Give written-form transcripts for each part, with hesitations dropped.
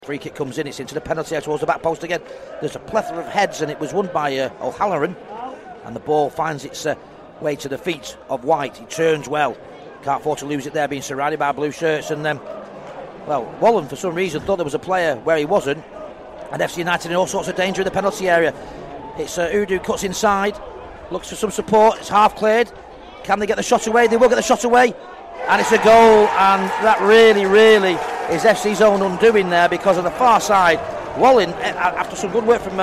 Free kick comes in, it's into the penalty area towards the back post again. There's a plethora of heads and it was won by O'Halloran, and the ball finds its way to the feet of White. He turns well, can't afford to lose it there, being surrounded by blue shirts, and Wallen for some reason thought there was a player where he wasn't, and FC United in all sorts of danger in the penalty area. It's Udu cuts inside, looks for some support, it's half cleared. Can they get the shot away? They will get the shot away, and it's a goal, and that really is FC's own undoing there, because on the far side, Wallen, after some good work from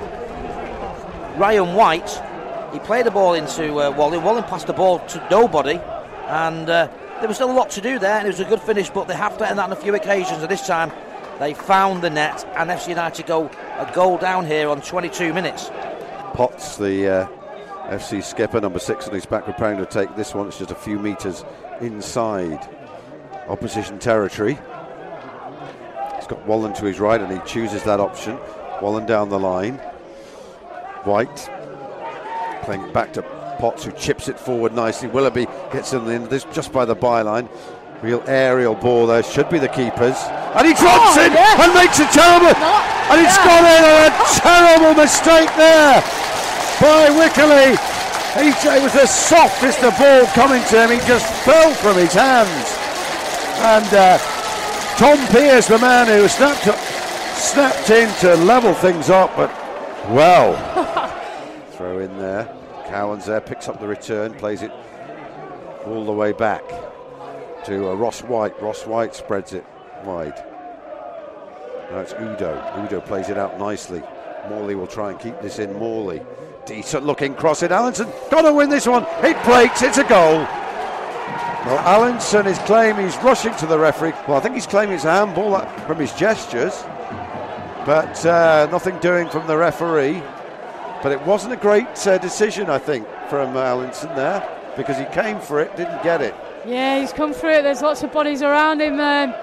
Ryan White, he played the ball into Wallen. Wallen passed the ball to nobody, and there was still a lot to do there, and it was a good finish, but they have to end that on a few occasions, and this time they found the net, and FC United go a goal down here on 22 minutes. Potts, the FC skipper, number 6 on his back, preparing to take this one. It's just a few metres inside opposition territory. He's got Wallen to his right and he chooses that option. Wallen down the line. White playing it back to Potts, who chips it forward nicely. Willoughby gets in the end of this just by the byline. Real aerial ball there, should be the keeper's, and he drops it and makes a terrible, and it's gone in, and a terrible mistake there by Wycherley. It was the softest of ball coming to him, he just fell from his hands, and Tom Pearce, the man who snapped in to level things up, but throw in there. Cowan's there, picks up the return, plays it all the way back to Ross White. Ross White spreads it wide. Now it's Udo. Udo plays it out nicely. Morley will try and keep this in. Morley, decent looking cross in. Allinson got to win this one. It breaks, it's a goal. Well, Allinson is claiming, he's rushing to the referee. Well, I think he's claiming it's a handball from his gestures, but nothing doing from the referee. But it wasn't a great decision, I think, from Allinson there, because he came for it, didn't get it. Yeah, he's come through it. There's lots of bodies around him.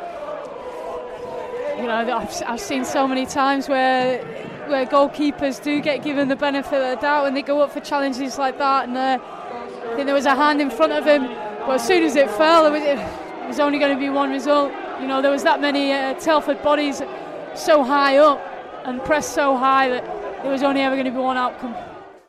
I've seen so many times where goalkeepers do get given the benefit of the doubt when they go up for challenges like that, and I think there was a hand in front of him, but as soon as it fell, it was only going to be one result. You know, there was that many Telford bodies so high up and pressed so high that there was only ever going to be one outcome.